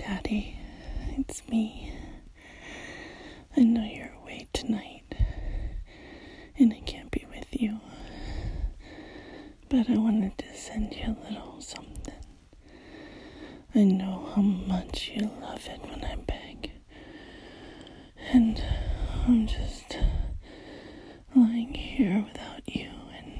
Daddy, it's me. I know you're away tonight, and I can't be with you, but I wanted to send you a little something. I know how much you love it when I beg, and I'm just lying here without you, and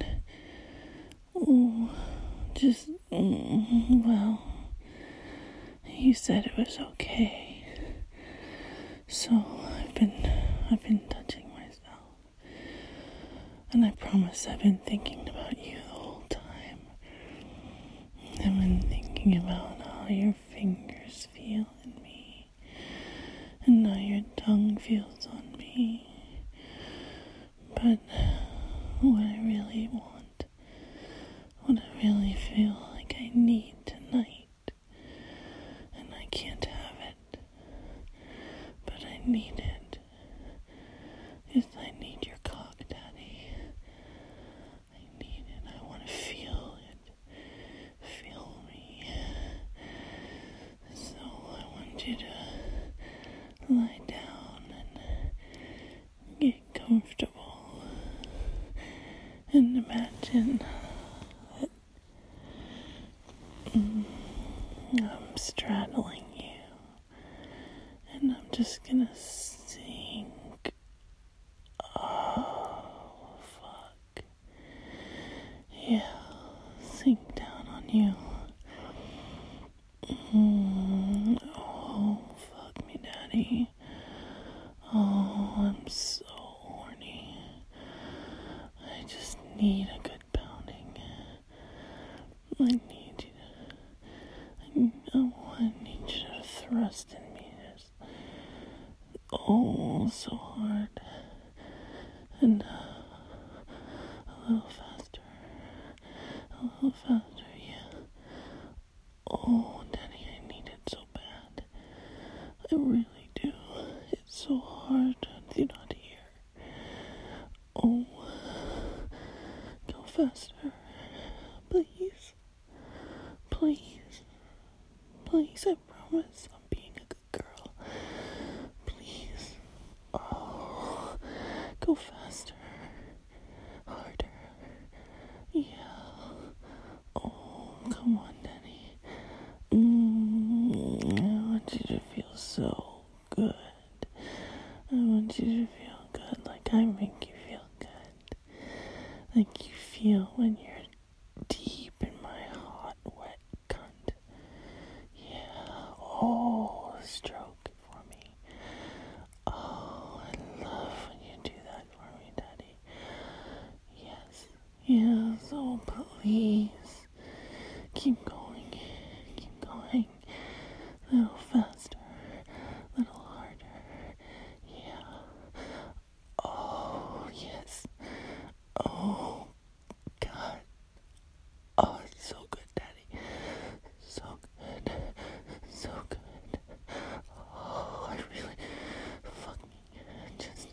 well, you said it was okay, so I've been touching myself, and I promise I've been thinking about you the whole time. I've been thinking about how your fingers feel in me, and how your tongue feels on me, but what I really want, what I really feel like I need tonight, and I can't have it, but I need it, is I need your cock, Daddy. I need it. I want to feel it. Feel me. So I want you to lie down and get comfortable and imagine that I'm straddling you, and I'm just gonna sink. Oh, fuck. Yeah, sink down on you. Oh, fuck me, Daddy. Oh, I'm so horny. I just need a good pounding. I need you to, I need you to thrust in me. Just, oh, so hard. And a little faster. A little faster, yeah. Oh, Daddy, I need it so bad. I really do. It's so hard to not hear. Oh, go faster. Please. Please. Please, I promise I'm being a good girl. Please. Oh, go faster. Harder. Yeah. Oh, come on, Daddy. I want you to feel so good. I want you to feel good like I make you feel good. Like you feel when you're deep in my hot, wet cunt. Yeah. Oh, stroke it for me. Oh, I love when you do that for me, Daddy. Yes. Yes. Oh, please. Keep going. Keep going. A little faster. A little harder. Yeah. Oh, yes. Oh, God. Oh, it's so good, Daddy. So good. So good. Oh, I really... Fuck me. Just...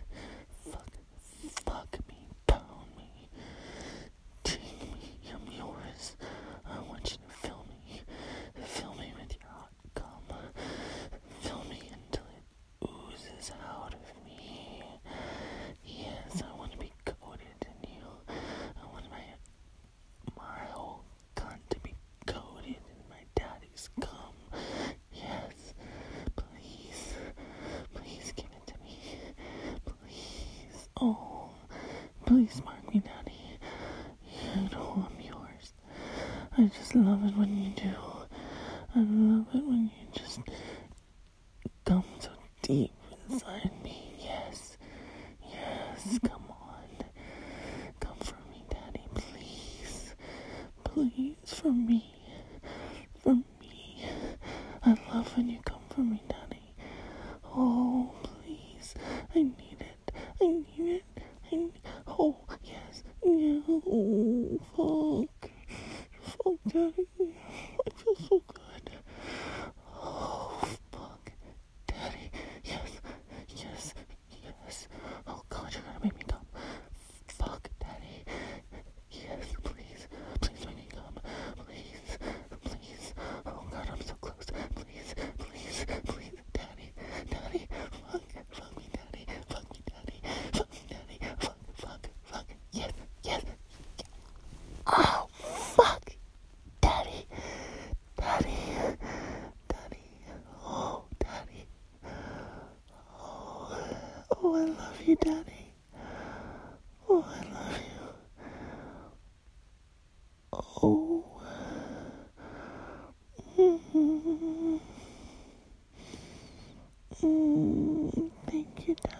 Fuck me. Pound me. Take me. I'm yours. I want you to fill me. Fill me with your hot cum. Fill me until it oozes out of me. Yes, I want to be coated in you. I want my whole cunt to be coated in my daddy's cum. Yes, please. Please give it to me. Please. Oh, please mark me, Daddy. You know I'm yours. I just love it when you do. I love it when you just come so deep inside me. Yes. Yes, come on. Come for me, Daddy, please. Please, for me. For me. I love when you come for me, Daddy. Oh, please. I need it. I need it. Oh, yes. Yeah. Oh, fuck. Fuck, Daddy. I feel so good. Oh, fuck. Daddy. Yes. Yes. Yes. Oh, God, you're gonna make me come. Fuck, Daddy. Yes, please. Please make me come. Please. Please. Oh, God, I'm so close. Please. Please. Thank you,